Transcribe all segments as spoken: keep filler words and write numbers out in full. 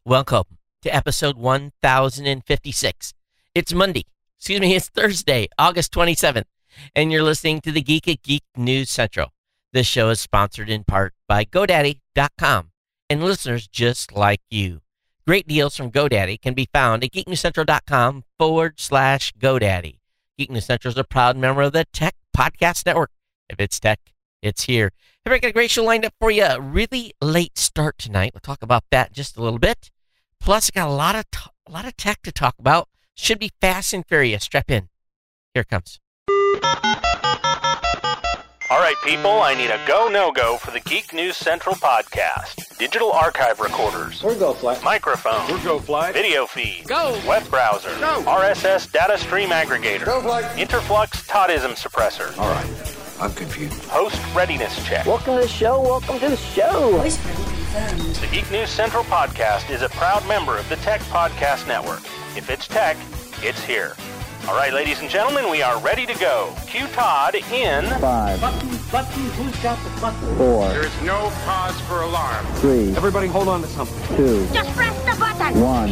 welcome to episode one thousand fifty-six. It's Monday, excuse me, it's Thursday, August twenty-seventh, and you're listening to the Geek at Geek News Central. This show is sponsored in part by GoDaddy dot com and listeners just like you. Great deals from GoDaddy can be found at geeknewscentral.com forward slash GoDaddy. Geek News Central is a proud member of the Tech Podcast Network. If it's tech, it's here. Have I got a great show lined up for you? A really late start tonight. We'll talk about that in just a little bit. Plus, I got a lot of t- a lot of tech to talk about. Should be fast and furious. Strap in. Here it comes. All right, people, I need a go, no-go for the Geek News Central podcast. Digital archive recorders. We're go fly. Microphone. We're go fly. Video feed. Go. Web browser. Go. R S S data stream aggregator. Go fly. Interflux Toddism suppressor. All right, I'm confused. Host readiness check. Welcome to the show. Welcome to the show. Voice ready confirmed. The Geek News Central podcast is a proud member of the Tech Podcast Network. If it's tech, it's here. All right, ladies and gentlemen, we are ready to go. Cue Todd in... Five, Button, button, who's got the button? four, There's no cause for alarm. three, Everybody hold on to something. two, Just press the button. one.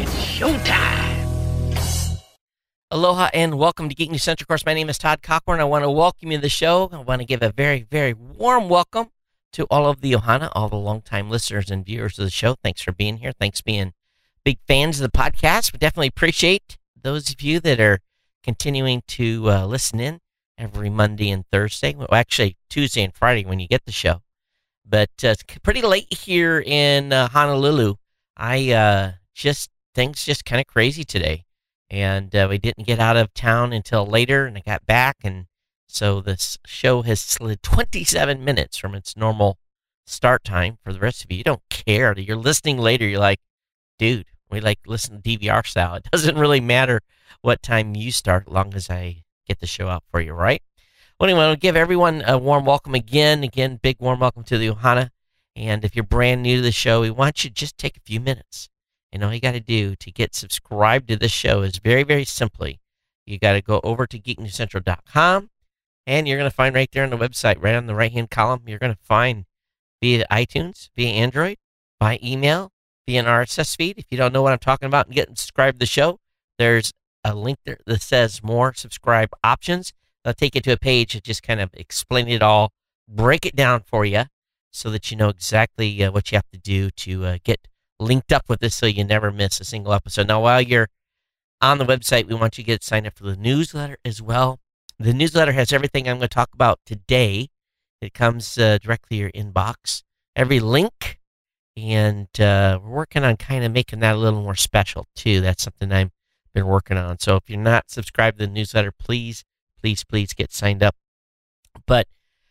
Showtime. Aloha and welcome to Geek News Central. Of course, my name is Todd Cochran. I want to welcome you to the show. I want to give a very, very warm welcome to all of the Ohana, all the longtime listeners and viewers of the show. Thanks for being here. Thanks for being big fans of the podcast. We definitely appreciate those of you that are continuing to uh, listen in every Monday and Thursday. Well, actually, Tuesday and Friday when you get the show. But uh, it's pretty late here in uh, Honolulu. I uh, just, things just kind of crazy today. And uh, we didn't get out of town until later, and I got back. And so this show has slid twenty-seven minutes from its normal start time. For the rest of you, you don't care. You're listening later. You're like, dude, we like listen to D V R style. It doesn't really matter what time you start, as long as I get the show out for you, right? Well, anyway, I'll give everyone a warm welcome again. Again, big warm welcome to the Ohana. And if you're brand new to the show, we want you to just take a few minutes. And all you got to do to get subscribed to this show is very, very simply, you got to go over to geek news central dot com, and you're going to find right there on the website, right on the right-hand column, you're going to find via iTunes, via Android, by email, via an R S S feed. If you don't know what I'm talking about and getting subscribed to the show, there's a link there that says more subscribe options. They'll take you to a page that just kind of explain it all, break it down for you so that you know exactly uh, what you have to do to uh, get linked up with this so you never miss a single episode. Now, while you're on the website, we want you to get signed up for the newsletter as well. The newsletter has everything I'm going to talk about today. It comes uh, directly to your inbox, every link, and uh, we're working on kind of making that a little more special, too. That's something I'm been working on. So if you're not subscribed to the newsletter, please, please, please get signed up. But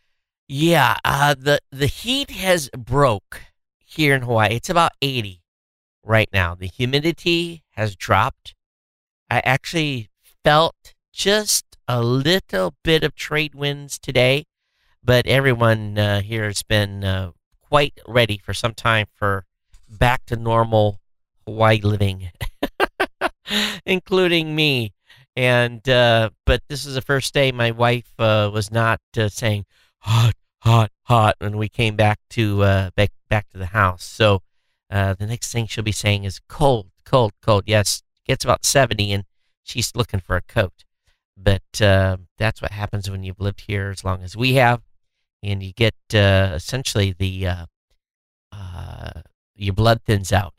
yeah, uh, the the heat has broke here in Hawaii. It's about eighty right now. The humidity has dropped. I actually felt just a little bit of trade winds today, but everyone uh, here has been uh, quite ready for some time for back to normal Hawaii living. Including me. And uh, but this is the first day my wife uh, was not uh, saying hot, hot, hot when we came back to uh, back back to the house. So uh, the next thing she'll be saying is cold, cold, cold. Yes, it gets about seventy, and she's looking for a coat. But uh, that's what happens when you've lived here as long as we have, and you get uh, essentially the uh, uh, your blood thins out.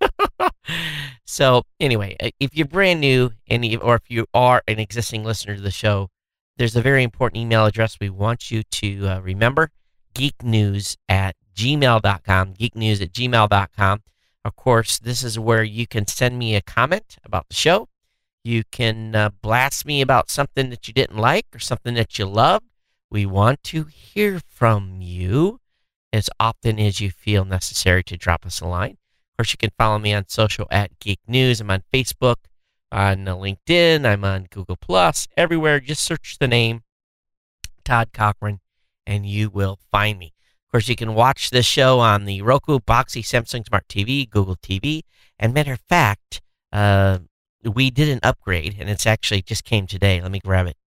So anyway, if you're brand new, and you, or if you are an existing listener to the show, there's a very important email address we want you to uh, remember, geeknews at gmail dot com, geeknews at gmail dot com. Of course, this is where you can send me a comment about the show. You can uh, blast me about something that you didn't like or something that you loved. We want to hear from you as often as you feel necessary to drop us a line. Of course, you can follow me on social at Geek News. I'm on Facebook, on uh, LinkedIn. I'm on Google Plus. Everywhere, just search the name Todd Cochran, and you will find me. Of course, you can watch this show on the Roku, Boxy, Samsung Smart T V, Google T V. And matter of fact, uh, we did an upgrade, and it's actually just came today. Let me grab it.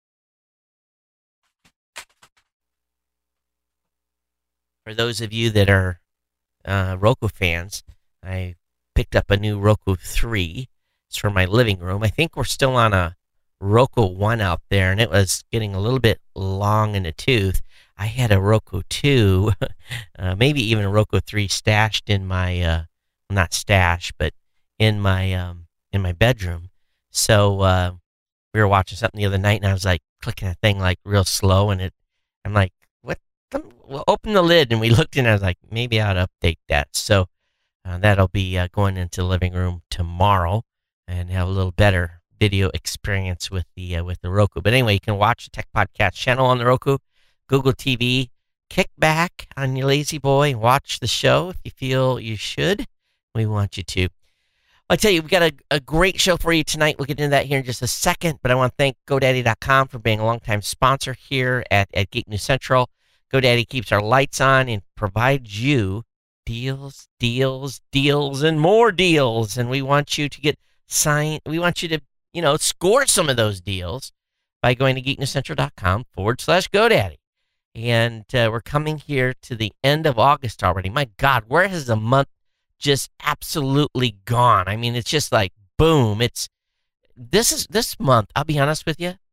For those of you that are uh, Roku fans, I picked up a new Roku three. It's for my living room. I think we're still on a Roku one out there, and it was getting a little bit long in the tooth. I had a Roku two, uh, maybe even a Roku three stashed in my, uh, not stashed, but in my um, in my bedroom. So uh, we were watching something the other night, and I was like clicking a thing like real slow, and it, I'm like, what? We'll open the lid, and we looked in, and I was like, maybe I ought to update that. So uh, that'll be uh, going into the living room tomorrow, and have a little better video experience with the uh, with the Roku. But anyway, you can watch the Tech Podcast channel on the Roku, Google T V. Kick back on your lazy boy and watch the show if you feel you should. We want you to. I'll tell you, we've got a, a great show for you tonight. We'll get into that here in just a second, but I want to thank GoDaddy dot com for being a longtime sponsor here at, at Geek News Central. GoDaddy keeps our lights on and provides you deals, deals, deals, and more deals. And we want you to get signed. We want you to, you know, score some of those deals by going to geeknewscentral.com forward slash GoDaddy. And uh, we're coming here to the end of August already. My God, where has the month just absolutely gone? I mean, it's just like, boom. It's this is this month, I'll be honest with you.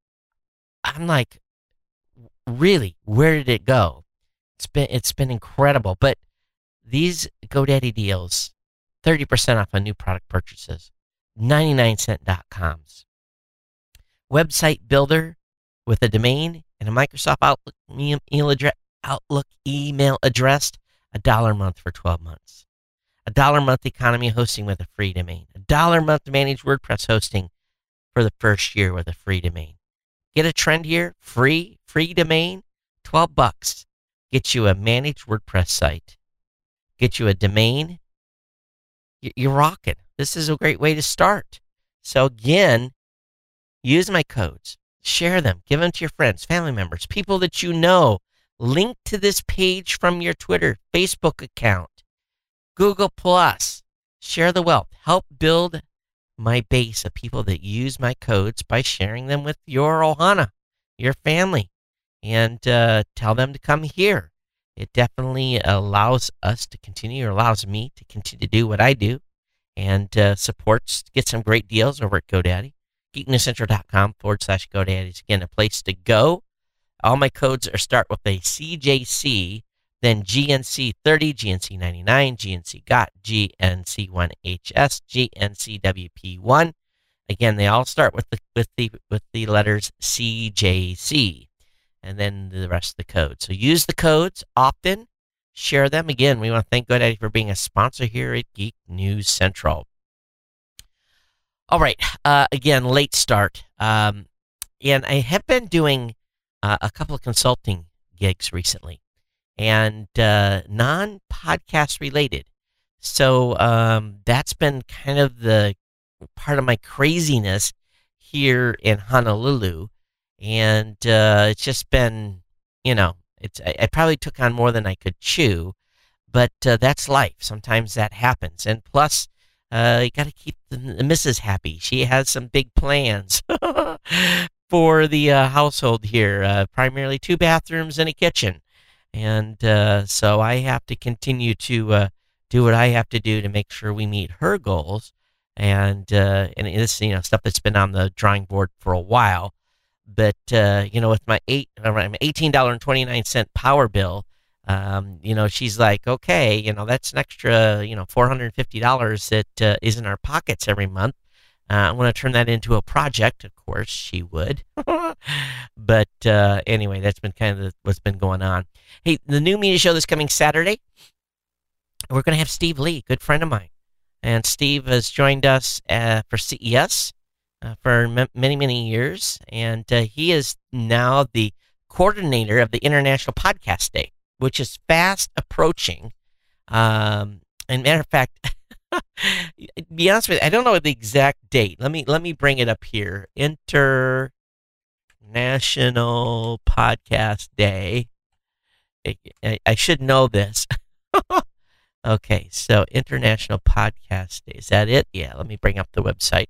I'm like, really, where did it go? It's been it's been incredible. But these GoDaddy deals, thirty percent off on new product purchases, ninety-nine cent dot coms. Website builder with a domain and a Microsoft Outlook email address, Outlook email address, a dollar a month for twelve months. A dollar a month economy hosting with a free domain. A dollar a month to manage WordPress hosting for the first year with a free domain. Get a trend here, free, free domain, twelve bucks. Get you a managed WordPress site. Get you a domain. You're rocking. This is a great way to start. So again, use my codes. Share them. Give them to your friends, family members, people that you know. Link to this page from your Twitter, Facebook account, Google Plus. Share the wealth. Help build my base of people that use my codes by sharing them with your Ohana, your family, and uh, tell them to come here. It definitely allows us to continue, or allows me to continue to do what I do, and uh, supports, get some great deals over at GoDaddy. geeknewscentral.com forward slash GoDaddy is, again, a place to go. All my codes are start with a C J C, then G N C thirty, G N C ninety-nine, G N C G O T, G N C one H S, G N C W P one. Again, they all start with the with the with the letters C J C, and then the rest of the code. So use the codes often, share them. Again, we want to thank GoDaddy for being a sponsor here at Geek News Central. All right. Uh, again, late start. Um, and I have been doing uh, a couple of consulting gigs recently, and uh, non-podcast related. So um, that's been kind of the part of my craziness here in Honolulu. And uh, it's just been, you know, it's I, I probably took on more than I could chew, but uh, that's life. Sometimes that happens. And plus, Uh, you got to keep the, the missus happy. She has some big plans for the uh, household here, uh, primarily two bathrooms and a kitchen. And uh, so I have to continue to uh, do what I have to do to make sure we meet her goals. And uh, and this, you know, stuff that's been on the drawing board for a while. But, uh, you know, with my eight, my eighteen dollars and twenty-nine cents power bill, Um, you know, she's like, okay, you know, that's an extra, you know, four hundred fifty dollars that uh, is in our pockets every month. Uh, I want to turn that into a project. Of course, she would. But uh, anyway, that's been kind of the, what's been going on. Hey, the new media show this coming Saturday, we're going to have Steve Lee, good friend of mine. And Steve has joined us uh, for C E S uh, for m- many, many years. And uh, he is now the coordinator of the International Podcast Day, which is fast approaching. Um, and matter of fact, be honest with you, I don't know the exact date. Let me let me bring it up here. International Podcast Day. I, I, I should know this. Okay, so International Podcast Day. Is that it? Yeah, let me bring up the website.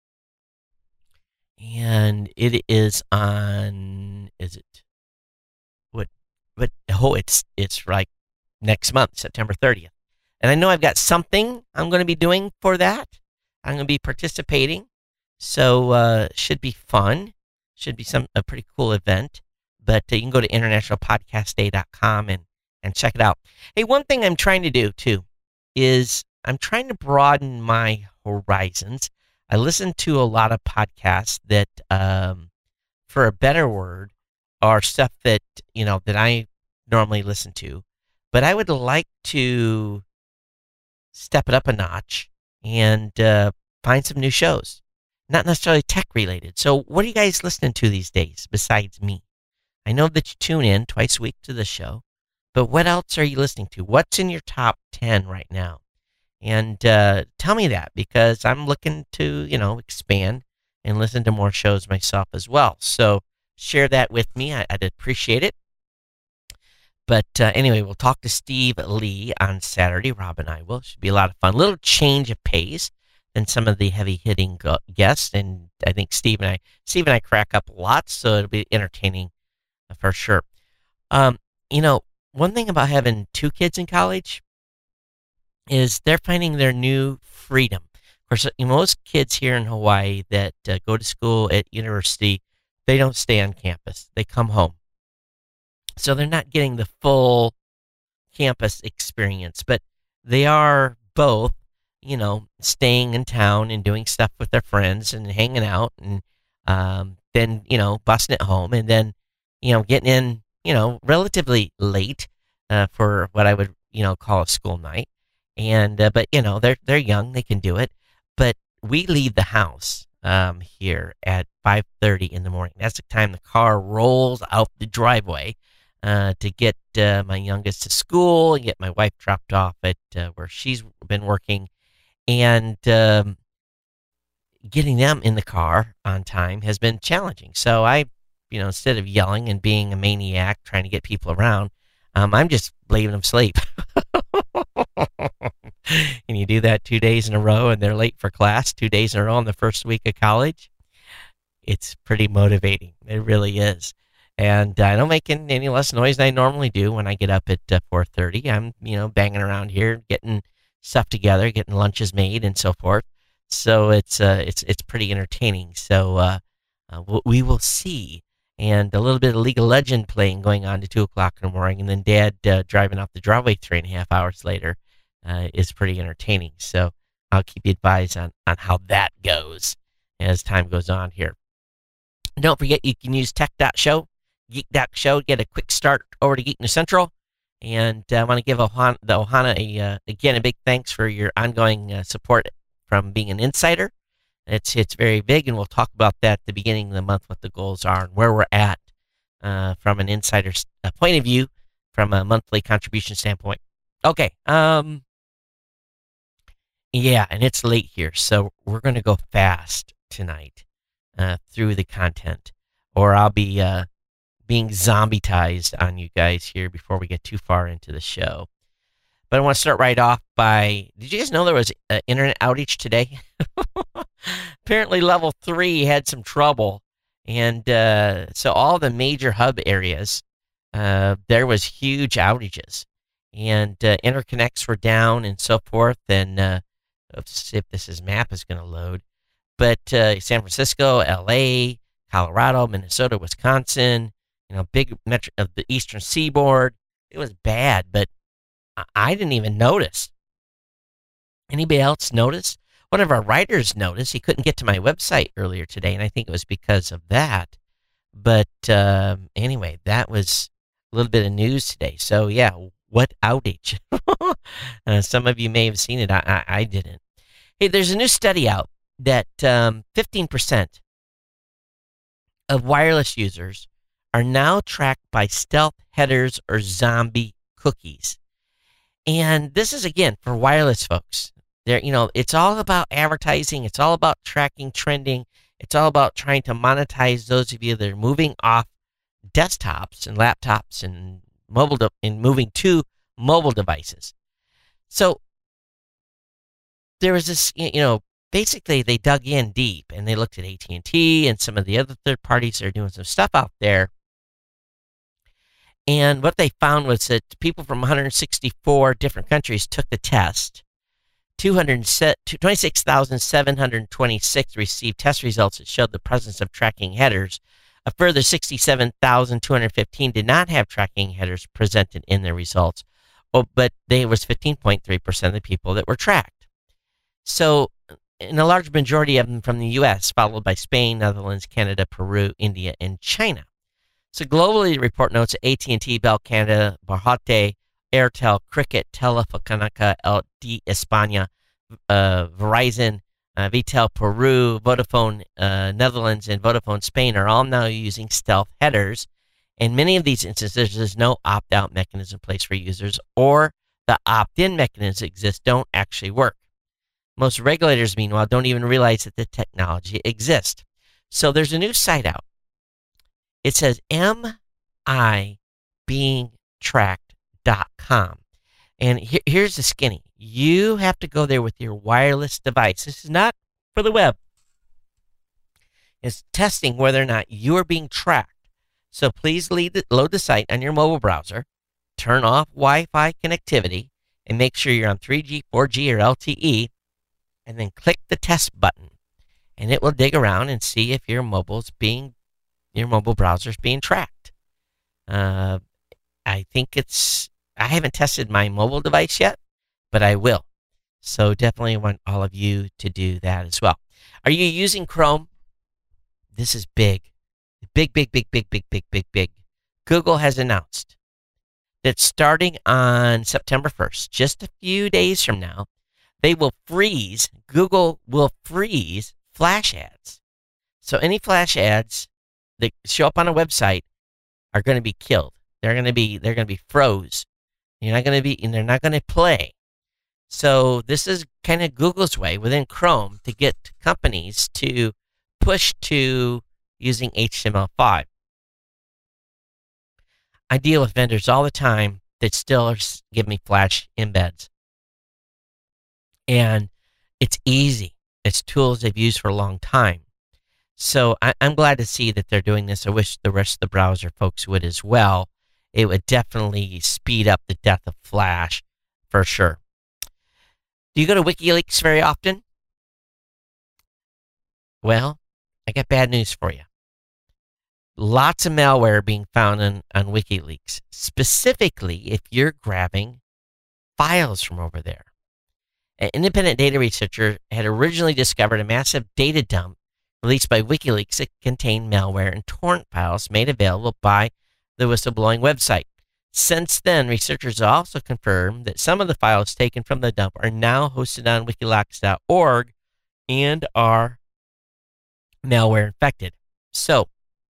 And it is on, is it? What? But oh, it's it's like next month, September thirtieth. And I know I've got something I'm going to be doing for that. I'm going to be participating. So uh should be fun. Should be some a pretty cool event. But uh, you can go to international podcast day dot com and, and check it out. Hey, one thing I'm trying to do, too, is I'm trying to broaden my horizons. I listen to a lot of podcasts that, um, for a better word, are stuff that, you know, that I normally listen to. But I would like to step it up a notch and uh, find some new shows. Not necessarily tech-related. So what are you guys listening to these days besides me? I know that you tune in twice a week to the show, but what else are you listening to? What's in your top ten right now? And uh, tell me that, because I'm looking to, you know, expand and listen to more shows myself as well. So share that with me. I, I'd appreciate it. But uh, anyway, we'll talk to Steve Lee on Saturday. Rob and I will. Should be a lot of fun. Little change of pace than some of the heavy-hitting go- guests. And I think Steve and I, Steve and I crack up a lot, so it'll be entertaining for sure. Um, you know, one thing about having two kids in college is they're finding their new freedom. Of course, most kids here in Hawaii that uh, go to school at university, they don't stay on campus. They come home. So they're not getting the full campus experience, but they are both, you know, staying in town and doing stuff with their friends and hanging out, and um, then, you know, busting it home, and then, you know, getting in, you know, relatively late uh, for what I would, you know, call a school night. And, uh, but, you know, they're, they're young, they can do it. But we leave the house um, here at five thirty in the morning. That's the time the car rolls out the driveway uh, to get uh, my youngest to school and get my wife dropped off at uh, where she's been working. And um, getting them in the car on time has been challenging. So I, you know, instead of yelling and being a maniac trying to get people around, um, I'm just leaving them sleep. And you do that two days in a row, and they're late for class two days in a row in the first week of college. It's pretty motivating. It really is. And I don't make any less noise than I normally do when I get up at uh, four thirty. I'm, you know, banging around here, getting stuff together, getting lunches made, and so forth. So it's uh, it's it's pretty entertaining. So uh, uh, we will see. And a little bit of League of Legends playing going on to two o'clock in the morning, and then Dad uh, driving off the driveway three and a half hours later uh, is pretty entertaining. So I'll keep you advised on, on how that goes as time goes on here. Don't forget, you can use tech dot show, geek dot show, get a quick start over to Geek News Central. And uh, I want to give Ohana, the Ohana a, uh, again, a big thanks for your ongoing uh, support from being an insider. It's it's very big, and we'll talk about that at the beginning of the month, what the goals are and where we're at uh, from an insider's uh, point of view, from a monthly contribution standpoint. Okay, um, yeah, and it's late here, so we're going to go fast tonight uh, through the content, or I'll be uh, being zombie-tized on you guys here before we get too far into the show. But I want to start right off by, did you guys know there was an internet outage today? Apparently level three had some trouble. And uh, so all the major hub areas, uh, there was huge outages. And uh, interconnects were down and so forth. And uh, let's see if this is map is going to load. But uh, San Francisco, L A, Colorado, Minnesota, Wisconsin, you know, big metro of the eastern seaboard. It was bad, but I didn't even notice. Anybody else notice? One of our writers noticed. He couldn't get to my website earlier today, and I think it was because of that. But uh, anyway, that was a little bit of news today. So, yeah, what outage? uh, some of you may have seen it. I, I, I didn't. Hey, there's a new study out that um, fifteen percent of wireless users are now tracked by stealth headers or zombie cookies. And this is, again, for wireless folks. There, you know, it's all about advertising. It's all about tracking, trending. It's all about trying to monetize those of you that are moving off desktops and laptops and mobile de- and moving to mobile devices. So there was this, you know, basically they dug in deep and they looked at A T and T and some of the other third parties that are doing some stuff out there. And what they found was that people from one hundred sixty-four different countries took the test. twenty-six thousand seven hundred twenty-six received test results that showed the presence of tracking headers. A further sixty-seven thousand two hundred fifteen did not have tracking headers presented in their results, oh, but there was fifteen point three percent of the people that were tracked. So, and a large majority of them from the U S, followed by Spain, Netherlands, Canada, Peru, India, and China. So globally, the report notes A T and T, Bell Canada, Bharti Airtel, Cricket, Telefonica de España, uh, Verizon, uh, Vitel Peru, Vodafone uh, Netherlands, and Vodafone Spain are all now using stealth headers. In many of these instances, there's no opt-out mechanism in place for users, or the opt-in mechanisms that exist don't actually work. Most regulators, meanwhile, don't even realize that the technology exists. So there's a new site out. It says am I being tracked dot com. And here, here's the skinny. You have to go there with your wireless device. This is not for the web. It's testing whether or not you're being tracked. So please lead the, load the site on your mobile browser, turn off Wi-Fi connectivity, and make sure you're on three G, four G, or L T E, and then click the test button. And it will dig around and see if your mobile's being, your mobile browser's being tracked. Uh, I think it's, I haven't tested my mobile device yet, but I will. So definitely want all of you to do that as well. Are you using Chrome? This is big. Big, big, big, big, big, big, big, big. Google has announced that starting on September first, just a few days from now, they will freeze, Google will freeze flash ads. So any flash ads that show up on a website are going to be killed. They're going to be, they're going to be froze. You're not going to be, and they're not going to play. So this is kind of Google's way within Chrome to get companies to push to using H T M L five. I deal with vendors all the time that still give me Flash embeds. And it's easy. It's tools they've used for a long time. So I, I'm glad to see that they're doing this. I wish the rest of the browser folks would as well. It would definitely speed up the death of Flash for sure. Do you go to WikiLeaks very often? Well, I got bad news for you. Lots of malware being found on, on WikiLeaks, specifically if you're grabbing files from over there. An independent data researcher had originally discovered a massive data dump released by WikiLeaks that contained malware and torrent files made available by the whistleblowing website. Since then, researchers also confirmed that some of the files taken from the dump are now hosted on wikileaks dot org and are malware infected. So,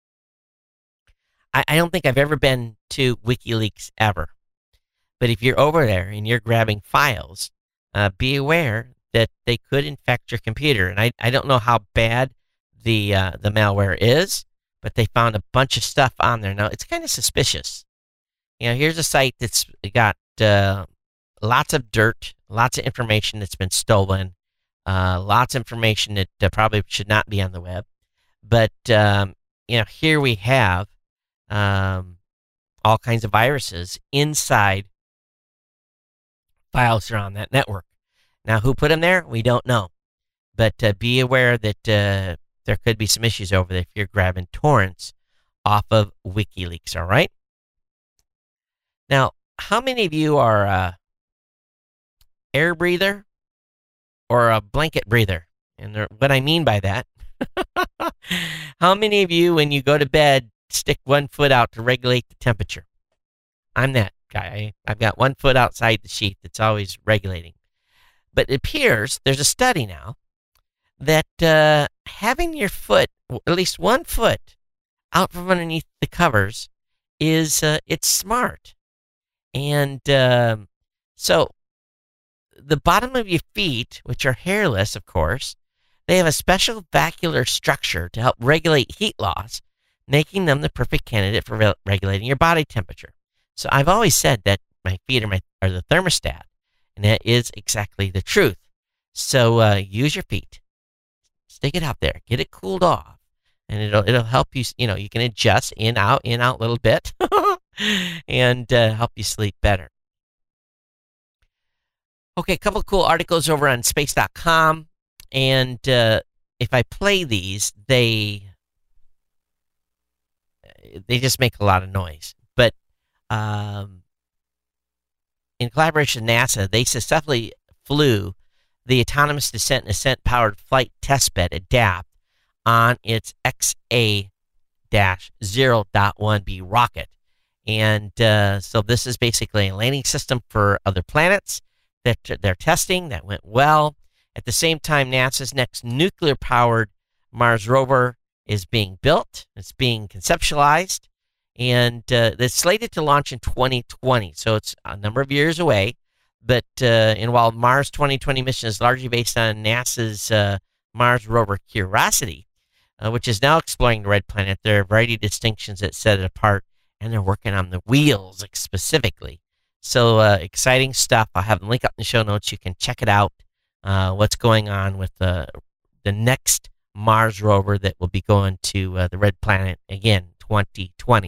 I, I don't think I've ever been to WikiLeaks ever. But if you're over there and you're grabbing files, uh, be aware that they could infect your computer. And I, I don't know how bad the uh, the malware is, but they found a bunch of stuff on there. Now, it's kind of suspicious. You know, here's a site that's got uh, lots of dirt, lots of information that's been stolen, uh, lots of information that uh, probably should not be on the web. But, um, you know, here we have um, all kinds of viruses inside files that are on that network. Now, who put them there? We don't know. But uh, be aware that uh, there could be some issues over there if you're grabbing torrents off of WikiLeaks, all right? Now, how many of you are a air breather or a blanket breather? And what I mean by that, how many of you, when you go to bed, stick one foot out to regulate the temperature? I'm that guy. I've got one foot outside the sheet that's always regulating. But it appears, there's a study now, that uh, having your foot, at least one foot, out from underneath the covers is, uh, it's smart. And um, so the bottom of your feet, which are hairless, of course, they have a special vascular structure to help regulate heat loss, making them the perfect candidate for re- regulating your body temperature. So I've always said that my feet are, my, are the thermostat, and that is exactly the truth. So uh, use your feet. Stick it out there. Get it cooled off. and it'll it'll help you. You know, you can adjust in out in out a little bit, and uh, help you sleep better. Okay, a couple of cool articles over on space dot com, and uh, if I play these, they they just make a lot of noise. But um, in collaboration with NASA, they successfully flew the Autonomous Descent and Ascent-Powered Flight Testbed ADAPT on its X A zero point one B rocket. And uh, so this is basically a landing system for other planets that they're testing. That went well. At the same time, NASA's next nuclear-powered Mars rover is being built. It's being conceptualized, and uh, it's slated to launch in twenty twenty. So it's a number of years away. But uh, and while Mars twenty twenty mission is largely based on NASA's uh, Mars rover Curiosity, uh, which is now exploring the red planet, there are a variety of distinctions that set it apart, and they're working on the wheels like, specifically. So uh, exciting stuff. I'll have a link up in the show notes. You can check it out. Uh, what's going on with the the next Mars rover that will be going to uh, the red planet again, twenty twenty.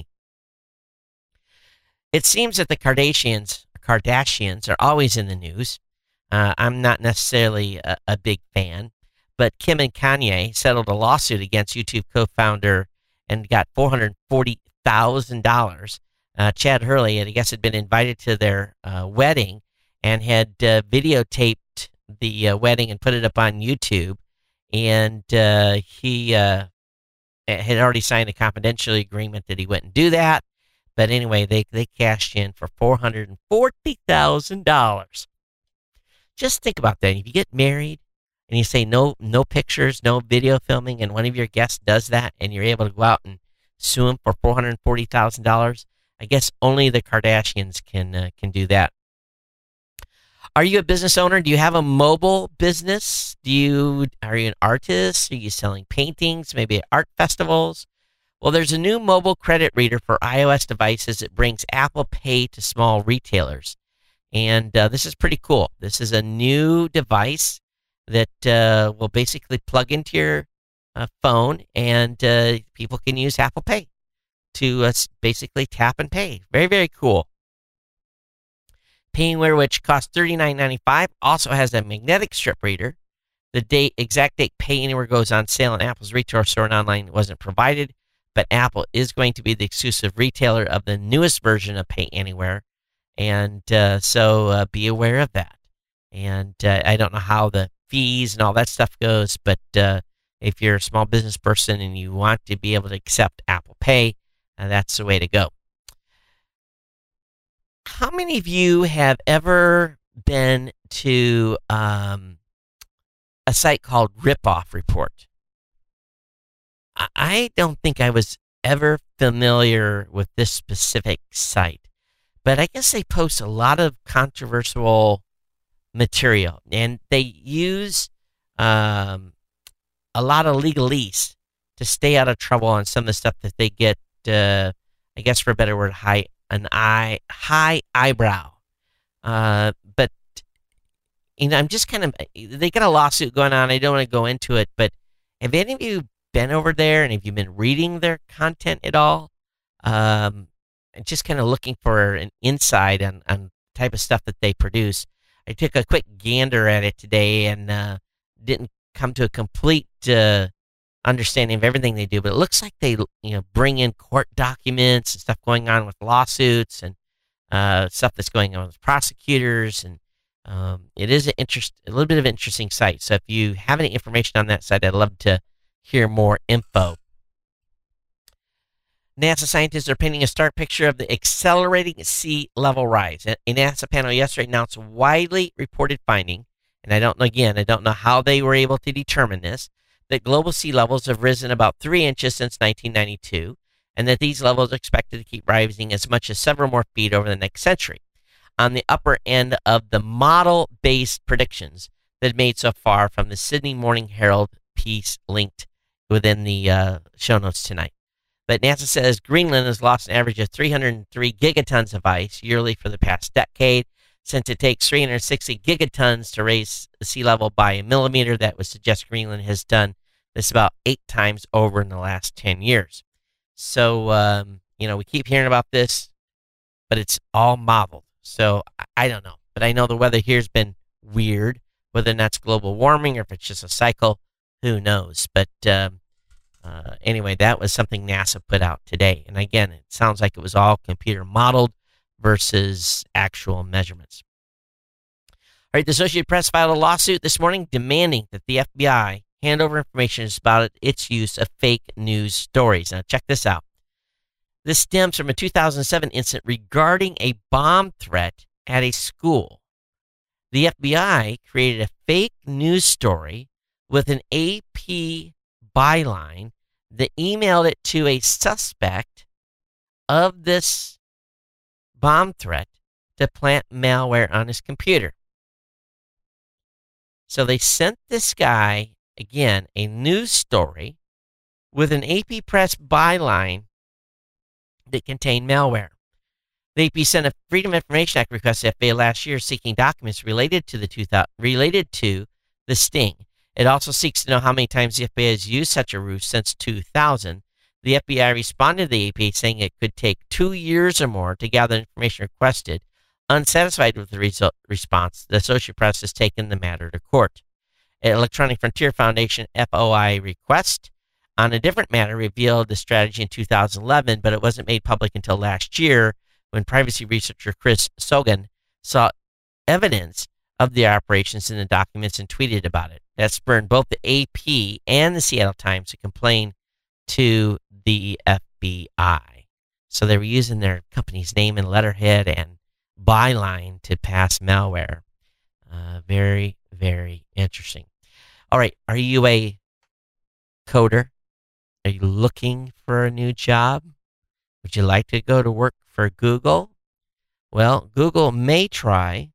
It seems that the Kardashians, Kardashians are always in the news. Uh, I'm not necessarily a, a big fan, but Kim and Kanye settled a lawsuit against YouTube co-founder and got four hundred forty thousand dollars. Uh, Chad Hurley, I guess, had been invited to their uh, wedding and had uh, videotaped the uh, wedding and put it up on YouTube. And uh, he uh, had already signed a confidential agreement that he wouldn't do that. But anyway, they, they cashed in for four hundred forty thousand dollars. Just think about that. If you get married and you say no no pictures, no video filming, and one of your guests does that, and you're able to go out and sue him for four hundred forty thousand dollars, I guess only the Kardashians can uh, can do that. Are you a business owner? Do you have a mobile business? Do you are you an artist? Are you selling paintings, maybe at art festivals? Well, there's a new mobile credit reader for iOS devices that brings Apple Pay to small retailers. And uh, this is pretty cool. This is a new device that uh, will basically plug into your uh, phone, and uh, people can use Apple Pay to uh, basically tap and pay. Very, very cool. Payware, which costs thirty-nine ninety-five, also has a magnetic strip reader. The date, exact date Pay Anywhere goes on sale in Apple's retail store and online wasn't provided, but Apple is going to be the exclusive retailer of the newest version of Pay Anywhere, and uh, so uh, be aware of that. And uh, I don't know how the fees and all that stuff goes, but uh, if you're a small business person and you want to be able to accept Apple Pay, uh, that's the way to go. How many of you have ever been to um, a site called Ripoff Report? I don't think I was ever familiar with this specific site, but I guess they post a lot of controversial material, and they use um, a lot of legalese to stay out of trouble on some of the stuff that they get, uh, I guess for a better word, high an eye high eyebrow. Uh, but you know, I'm just kind of they got a lawsuit going on. I don't want to go into it, but have any of you been over there, and have you been reading their content at all? Um, just kind of looking for an insight on, on the type of stuff that they produce. I took a quick gander at it today and uh, didn't come to a complete uh, understanding of everything they do, but it looks like they you know bring in court documents and stuff going on with lawsuits and uh, stuff that's going on with prosecutors, and um, it is an interest, a little bit of an interesting site. So if you have any information on that site, I'd love to hear more info. NASA scientists are painting a stark picture of the accelerating sea level rise. A NASA panel yesterday announced a widely reported finding, and I don't know, again, I don't know how they were able to determine this, that global sea levels have risen about three inches since nineteen ninety-two, and that these levels are expected to keep rising as much as several more feet over the next century, on the upper end of the model-based predictions that made so far from the Sydney Morning Herald piece linked within the uh, show notes tonight. But NASA says Greenland has lost an average of three hundred three gigatons of ice yearly for the past decade. Since it takes three hundred sixty gigatons to raise the sea level by a millimeter, that would suggest Greenland has done This is about eight times over in the last ten years. So, um, you know, we keep hearing about this, but it's all modeled. So I, I don't know. But I know the weather here has been weird. Whether that's global warming or if it's just a cycle, who knows? But um, uh, anyway, that was something NASA put out today. And again, it sounds like it was all computer modeled versus actual measurements. All right, the Associated Press filed a lawsuit this morning demanding that the F B I hand over information about its use of fake news stories. Now, check this out. This stems from a two thousand seven incident regarding a bomb threat at a school. The F B I created a fake news story with an A P byline that emailed it to a suspect of this bomb threat to plant malware on his computer. So they sent this guy, again, a news story with an A P Press byline that contained malware. The A P sent a Freedom of Information Act request to F B I last year seeking documents related to the two thousand, related to the sting. It also seeks to know how many times the F B I has used such a ruse since two thousand. The F B I responded to the A P saying it could take two years or more to gather the information requested. Unsatisfied with the result, response, the Associated Press has taken the matter to court. An Electronic Frontier Foundation F O I request on a different matter revealed the strategy in two thousand eleven, but it wasn't made public until last year when privacy researcher Chris Sogan saw evidence of the operations in the documents and tweeted about it. That spurred both the A P and the Seattle Times to complain to the F B I. So they were using their company's name and letterhead and byline to pass malware. Uh, very, very interesting. All right, are you a coder? Are you looking for a new job? Would you like to go to work for Google? Well, Google may try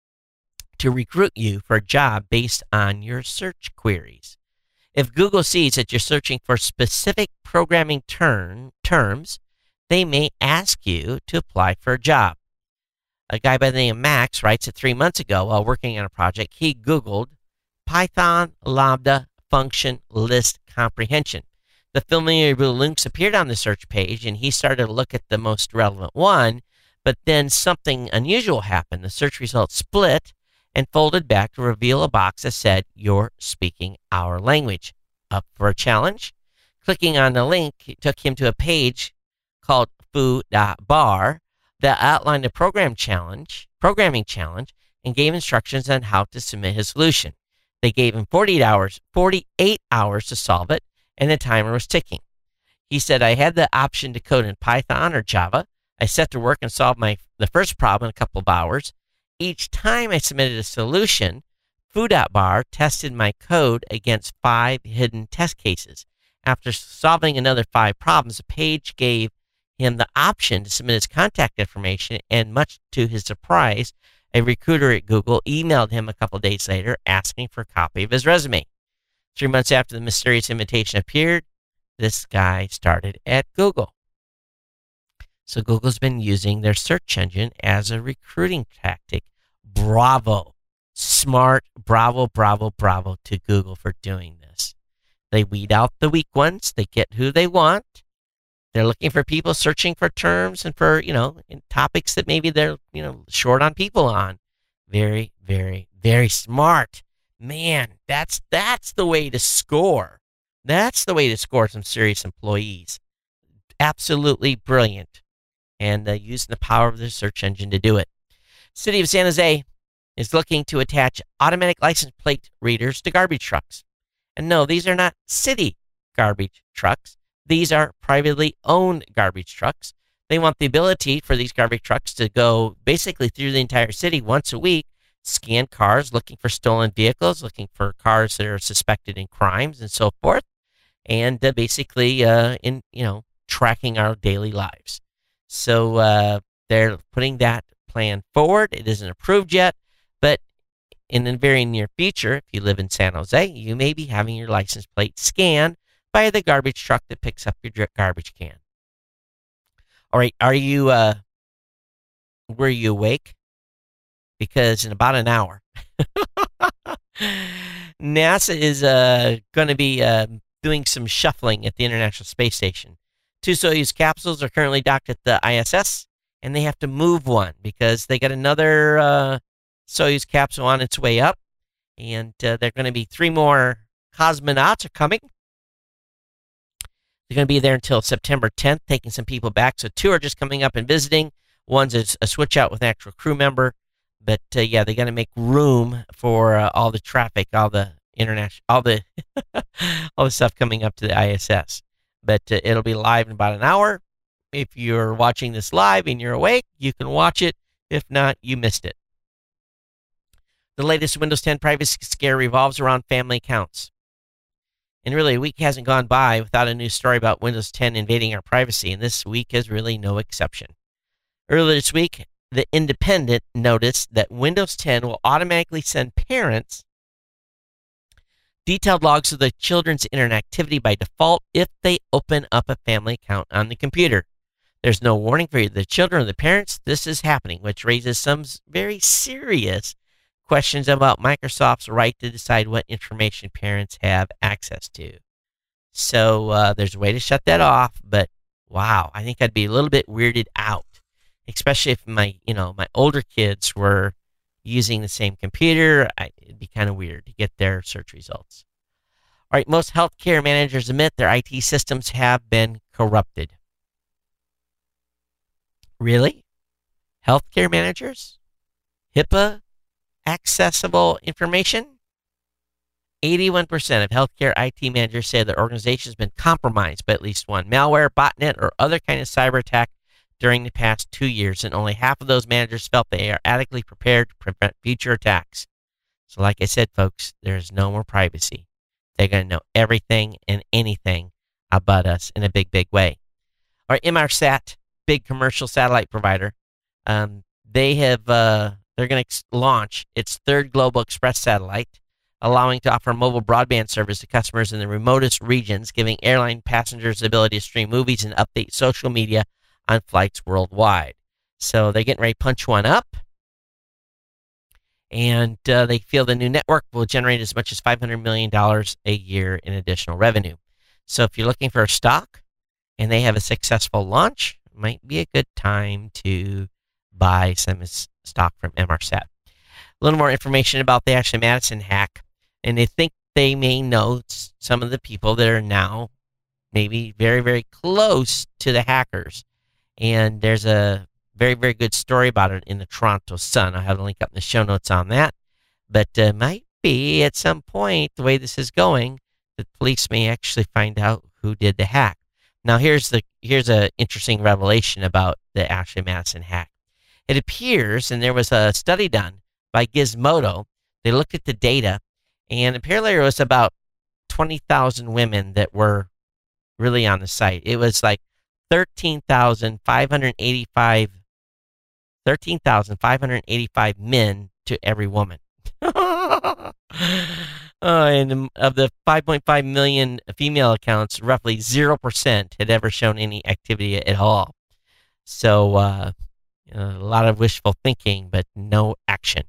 to recruit you for a job based on your search queries. If Google sees that you're searching for specific programming term, terms, they may ask you to apply for a job. A guy by the name of Max writes that three months ago, while working on a project, he Googled Python Lambda function list comprehension. The familiar blue links appeared on the search page, and he started to look at the most relevant one, but then something unusual happened. The search results split and folded back to reveal a box that said, "You're speaking our language." Up for a challenge? Clicking on the link took him to a page called foo dot bar that outlined a program challenge, programming challenge and gave instructions on how to submit his solution. They gave him forty-eight hours, forty-eight hours to solve it, and the timer was ticking. He said, "I had the option to code in Python or Java. I set to work and solved my the first problem in a couple of hours. Each time I submitted a solution, foo dot bar tested my code against five hidden test cases. After solving another five problems, the page gave him the option to submit his contact information, and much to his surprise, a recruiter at Google emailed him a couple days later asking for a copy of his resume. Three months after the mysterious invitation appeared, this guy started at Google. So Google's been using their search engine as a recruiting tactic. Bravo. Smart. Bravo, bravo, bravo to Google for doing this. They weed out the weak ones. They get who they want. They're looking for people searching for terms and for, you know, in topics that maybe they're, you know, short on people on. Very, very, very smart. Man, that's that's the way to score. That's the way to score some serious employees. Absolutely brilliant. And uh, using the power of the search engine to do it. City of San Jose is looking to attach automatic license plate readers to garbage trucks. And no, these are not city garbage trucks. These are privately owned garbage trucks. They want the ability for these garbage trucks to go basically through the entire city once a week, scan cars looking for stolen vehicles, looking for cars that are suspected in crimes and so forth, and uh, basically uh, in you know tracking our daily lives. So uh, they're putting that plan forward. It isn't approved yet, but in the very near future, if you live in San Jose, you may be having your license plate scanned by the garbage truck that picks up your garbage can. All right, are you, uh, were you awake? Because in about an hour, NASA is uh, going to be uh, doing some shuffling at the International Space Station. Two Soyuz capsules are currently docked at the I S S, and they have to move one because they got another uh, Soyuz capsule on its way up, and uh, there are going to be three more cosmonauts are coming. They're going to be there until September tenth, taking some people back. So two are just coming up and visiting. One's a, a switch out with an actual crew member. But uh, yeah, they got to make room for uh, all the traffic, all the international, all the all the stuff coming up to the I S S. But uh, it'll be live in about an hour. If you're watching this live and you're awake, you can watch it. If not, you missed it. The latest Windows ten privacy scare revolves around family accounts. And really, a week hasn't gone by without a news story about Windows ten invading our privacy, and this week is really no exception. Earlier this week, The Independent noticed that Windows ten will automatically send parents detailed logs of the children's internet activity by default if they open up a family account on the computer. There's no warning for the children or the parents. This is happening, which raises some very serious questions about Microsoft's right to decide what information parents have access to. So uh, there's a way to shut that off, but wow, I think I'd be a little bit weirded out, especially if my, you know, my older kids were using the same computer. I, it'd be kind of weird to get their search results. All right, most healthcare managers admit their I T systems have been corrupted. Really? Healthcare managers? HIPAA accessible information? eighty-one percent of healthcare I T managers say their organization has been compromised by at least one malware, botnet, or other kind of cyber attack during the past two years, and only half of those managers felt they are adequately prepared to prevent future attacks. So like I said, folks, there's no more privacy. They're going to know everything and anything about us in a big, big way. Our Inmarsat, big commercial satellite provider, um, they have, uh, they're going to launch its third Global Express satellite, allowing to offer mobile broadband service to customers in the remotest regions, giving airline passengers the ability to stream movies and update social media on flights worldwide. So they're getting ready to punch one up, and uh, they feel the new network will generate as much as five hundred million dollars a year in additional revenue. So if you're looking for a stock and they have a successful launch, it might be a good time to buy some stock from Inmarsat. A little more information about the Ashley Madison hack, and they think they may know some of the people that are now maybe very, very close to the hackers. And there's a very, very good story about it in the Toronto Sun. I'll have a link up in the show notes on that. But it uh, might be at some point, the way this is going, the police may actually find out who did the hack. Now, here's the here's an interesting revelation about the Ashley Madison hack. It appears, and there was a study done by Gizmodo, they looked at the data, and apparently there was about twenty thousand women that were really on the site. It was like thirteen thousand five hundred eighty-five thirteen thousand five hundred eighty-five men to every woman. uh, and of the five point five million female accounts, roughly zero percent had ever shown any activity at all. So uh, a lot of wishful thinking, but no action.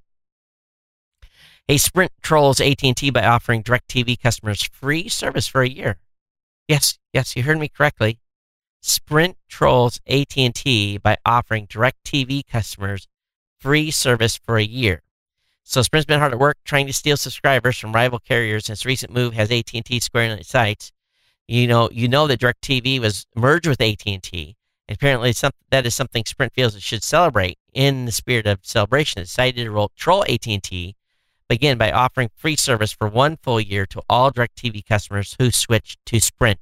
Hey, Sprint trolls A T and T by offering DirecTV customers free service for a year. Yes, yes, you heard me correctly. Sprint trolls A T and T by offering DirecTV customers free service for a year. So Sprint's been hard at work trying to steal subscribers from rival carriers, and its recent move has A T and T squaring its sights. You know, you know that DirecTV was merged with A T and T, and apparently some, that is something Sprint feels it should celebrate. In the spirit of celebration, it decided to roll, troll A T and T, again by offering free service for one full year to all DirecTV customers who switch to Sprint.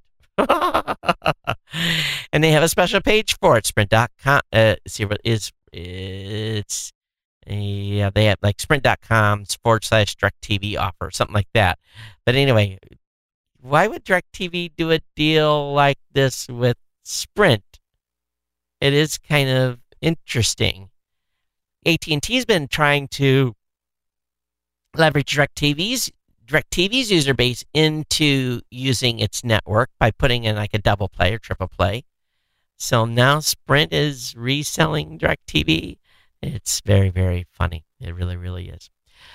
And they have a special page for it, sprint dot com. Uh, see what is it's yeah, they have like sprint dot com forward slash DirecTV offer, something like that. But anyway, why would DirecTV do a deal like this with Sprint? It is kind of interesting. A T and T's been trying to leverage DirecTV's DirecTV's user base into using its network by putting in like a double play or triple play. So now Sprint is reselling DirecTV. It's very, very funny. It really, really is.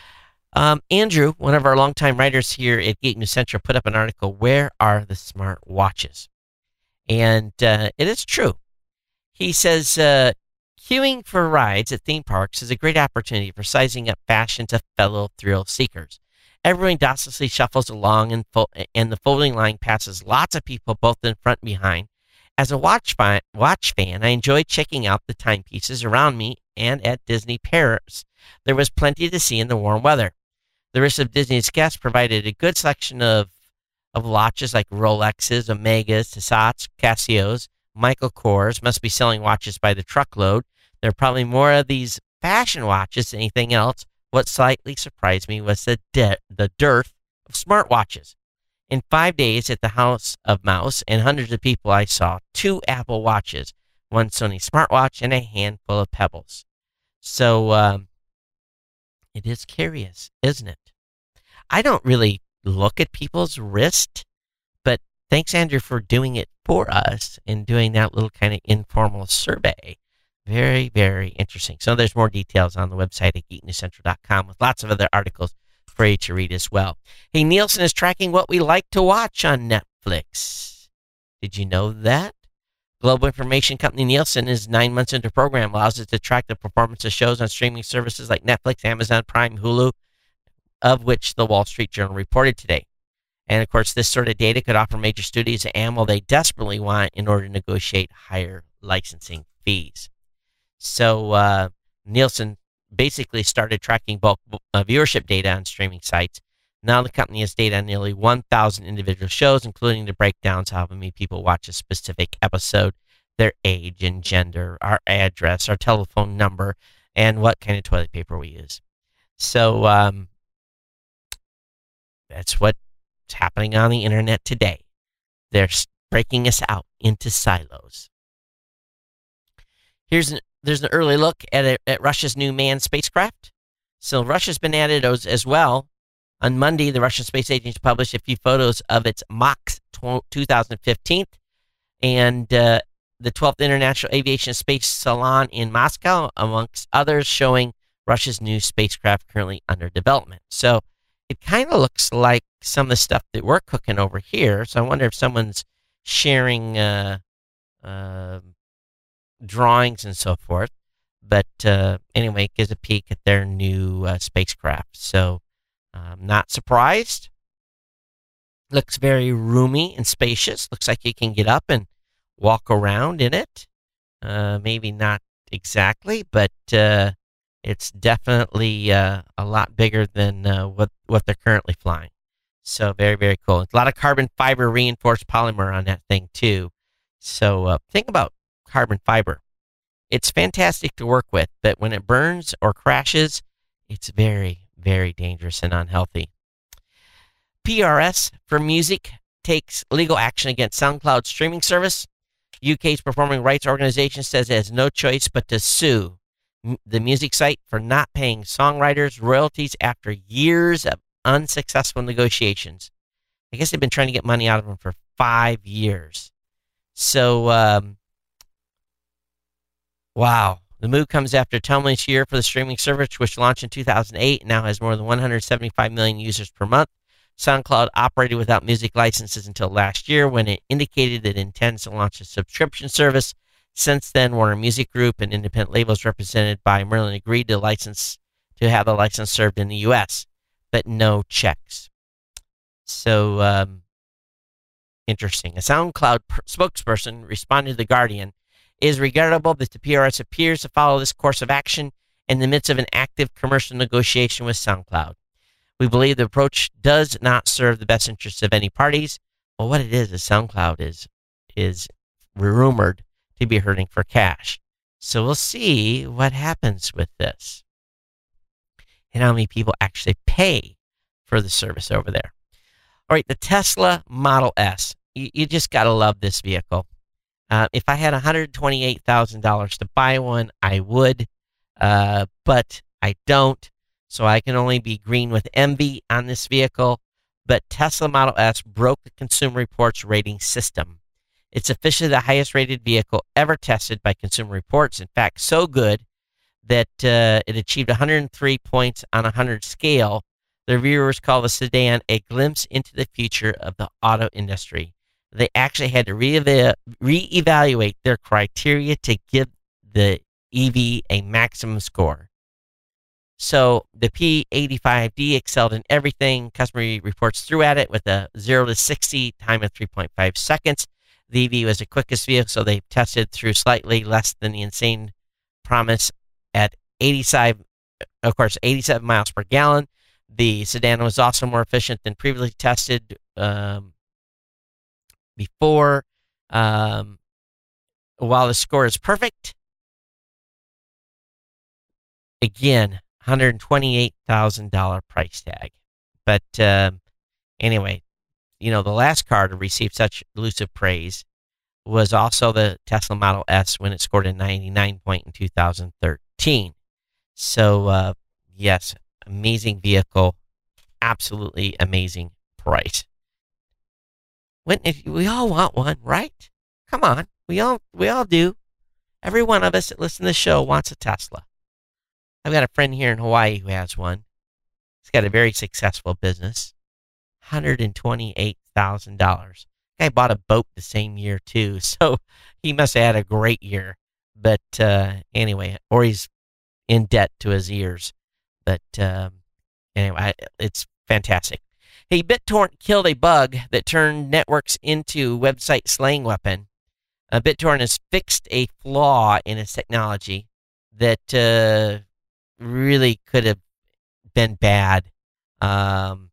Um, Andrew, one of our longtime writers here at Geek News Central, put up an article, Where Are the Smart Watches? And uh, it is true. He says, uh, queuing for rides at theme parks is a great opportunity for sizing up fashion to fellow thrill seekers. Everyone docilely shuffles along, and, fo- and the folding line passes lots of people both in front and behind. As a watch, fi- watch fan, I enjoy checking out the timepieces around me and at Disney Paris. There was plenty to see in the warm weather. The rest of Disney's guests provided a good selection of, of watches like Rolexes, Omegas, Tissot's, Casios. Michael Kors must be selling watches by the truckload. There are probably more of these fashion watches than anything else. What slightly surprised me was the, de- the dearth of smartwatches. In five days at the House of Mouse and hundreds of people, I saw two Apple Watches, one Sony smartwatch, and a handful of Pebbles. So um, it is curious, isn't it? I don't really look at people's wrist, but thanks, Andrew, for doing it for us and doing that little kind of informal survey. Very, very interesting. So there's more details on the website at geek news central dot com with lots of other articles for you to read as well. Hey, Nielsen is tracking what we like to watch on Netflix. Did you know that? Global information company Nielsen is nine months into the program, allows it to track the performance of shows on streaming services like Netflix, Amazon Prime, Hulu, of which the Wall Street Journal reported today. And, of course, this sort of data could offer major studios the ammo they desperately want in order to negotiate higher licensing fees. So uh, Nielsen basically started tracking bulk uh, viewership data on streaming sites. Now the company has data on nearly one thousand individual shows, including the breakdowns of how many people watch a specific episode, their age and gender, our address, our telephone number, and what kind of toilet paper we use. So um, that's what's happening on the internet today. They're breaking us out into silos. Here's an There's an early look at, a, at Russia's new manned spacecraft. So Russia's been added as, as well. On Monday, the Russian Space Agency published a few photos of its MAKS twenty fifteen and uh, the twelfth International Aviation Space Salon in Moscow, amongst others, showing Russia's new spacecraft currently under development. So it kind of looks like some of the stuff that we're cooking over here. So I wonder if someone's sharing uh, uh, drawings and so forth. But uh, anyway, it gives a peek at their new uh, spacecraft. So I'm not surprised. Looks very roomy and spacious. Looks like you can get up and walk around in it. Uh, maybe not exactly, but uh, it's definitely uh, a lot bigger than uh, what, what they're currently flying. So very, very cool. A lot of carbon fiber reinforced polymer on that thing too. So uh, think about carbon fiber. It's fantastic to work with, but when it burns or crashes, it's very, very dangerous and unhealthy. P R S for Music takes legal action against SoundCloud streaming service. U K's performing rights organization says it has no choice but to sue the music site for not paying songwriters royalties after years of unsuccessful negotiations. I guess they've been trying to get money out of them for five years. So, um, wow. The move comes after a tumultuous year for the streaming service, which launched in two thousand eight and now has more than one hundred seventy-five million users per month. SoundCloud operated without music licenses until last year when it indicated it intends to launch a subscription service. Since then, Warner Music Group and independent labels represented by Merlin agreed to license to have the license served in the U S, but no checks. So, um, interesting. A SoundCloud pr- spokesperson responded to The Guardian. It is regrettable that the P R S appears to follow this course of action in the midst of an active commercial negotiation with SoundCloud. We believe the approach does not serve the best interests of any parties. Well, what it is is SoundCloud is is rumored to be hurting for cash. So we'll see what happens with this and how many people actually pay for the service over there. All right, the Tesla Model S. You, you just got to love this vehicle. Uh, if I had one hundred twenty-eight thousand dollars to buy one, I would, uh, but I don't. So I can only be green with envy on this vehicle. But Tesla Model S broke the Consumer Reports rating system. It's officially the highest rated vehicle ever tested by Consumer Reports. In fact, so good that uh, it achieved one hundred three points on a one hundred scale, The reviewers call the sedan a glimpse into the future of the auto industry. They actually had to re-eva- reevaluate their criteria to give the E V a maximum score. So the P eighty-five D excelled in everything. Customer reports threw at it with a zero to sixty time of three point five seconds. The E V was the quickest vehicle, so they tested through slightly less than the insane promise at eighty-five, of course, eighty-seven miles per gallon. The sedan was also more efficient than previously tested um, before. Um, while the score is perfect, again, one hundred twenty-eight thousand dollars price tag. But um, anyway, you know, the last car to receive such elusive praise was also the Tesla Model S when it scored a ninety-nine point in two thousand thirteen. So, uh, yes, amazing vehicle, absolutely amazing price. When if we all want one, right? Come on, we all we all do. Every one of us that listen to the show wants a Tesla. I've got a friend here in Hawaii who has one. He's got a very successful business. one hundred twenty-eight thousand dollars. Guy bought a boat the same year, too, so he must have had a great year. But uh, anyway, or he's in debt to his ears. But um, anyway, it's fantastic. Hey, BitTorrent killed a bug that turned networks into website slaying weapon. Uh, BitTorrent has fixed a flaw in its technology that uh, really could have been bad. Um,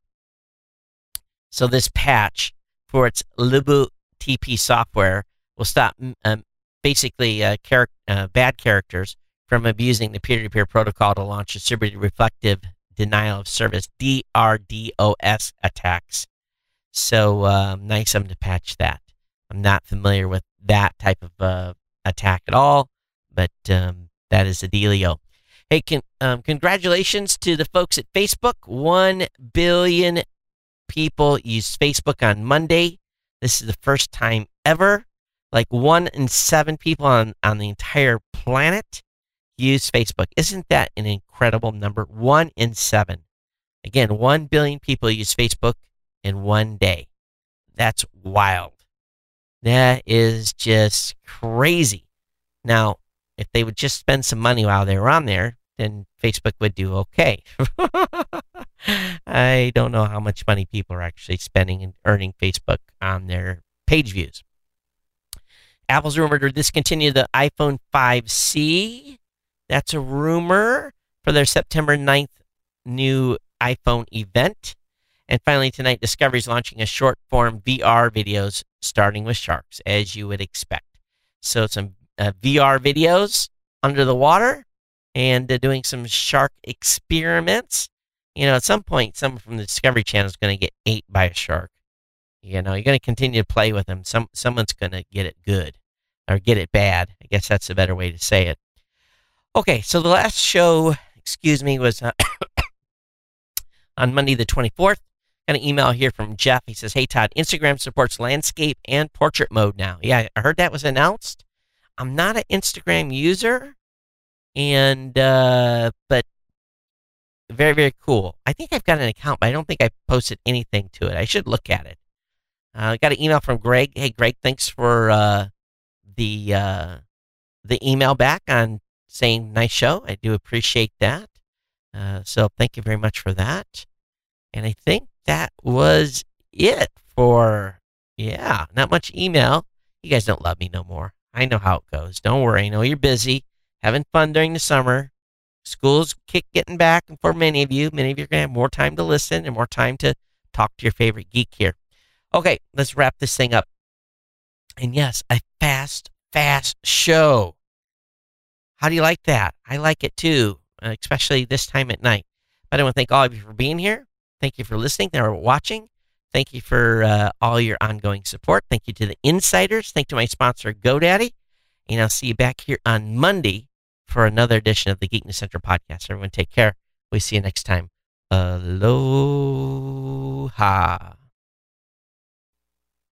so this patch for its LibTP software will stop um, basically uh, char- uh, bad characters from abusing the peer-to-peer protocol to launch distributed reflective denial of service D R D O S attacks. So um, nice of them to patch that. I'm not familiar with that type of uh, attack at all, but um, that is the dealio. Hey, con- um, congratulations to the folks at Facebook. One billion people used Facebook on Monday. This is the first time ever. Like one in seven people on, on the entire planet use Facebook. Isn't that an incredible number? One in seven. Again, one billion people use Facebook in one day. That's wild. That is just crazy. Now, if they would just spend some money while they were on there, then Facebook would do okay. I don't know how much money people are actually spending and earning Facebook on their page views. Apple's rumored to discontinue the iPhone five C. That's a rumor for their September ninth new iPhone event. And finally tonight, Discovery's launching a short-form V R videos starting with sharks, as you would expect. So some uh, V R videos under the water and uh, doing some shark experiments. You know, at some point, someone from the Discovery Channel is going to get ate by a shark. You know, you're going to continue to play with them. Some Someone's going to get it good or get it bad. I guess that's a better way to say it. Okay, so the last show, excuse me, was uh, on Monday the twenty-fourth. Got an email here from Jeff. He says, hey, Todd, Instagram supports landscape and portrait mode now. Yeah, I heard that was announced. I'm not an Instagram user, and uh, but very, very cool. I think I've got an account, but I don't think I posted anything to it. I should look at it. I uh, got an email from Greg. Hey, Greg, thanks for uh, the uh, the email back on saying nice show. I do appreciate that. Uh, so thank you very much for that. And I think that was it for, yeah, not much email. You guys don't love me no more. I know how it goes. Don't worry. I know you're busy, having fun during the summer. School's kick getting back, and for many of you, many of you are going to have more time to listen and more time to talk to your favorite geek here. Okay, let's wrap this thing up. And yes, a fast, fast show. How do you like that? I like it too, especially this time at night. But I want to thank all of you for being here. Thank you for listening or watching. Thank you for uh, all your ongoing support. Thank you to the insiders. Thank you to my sponsor, GoDaddy. And I'll see you back here on Monday for another edition of the Geek News Central podcast. Everyone take care. We'll see you next time. Aloha.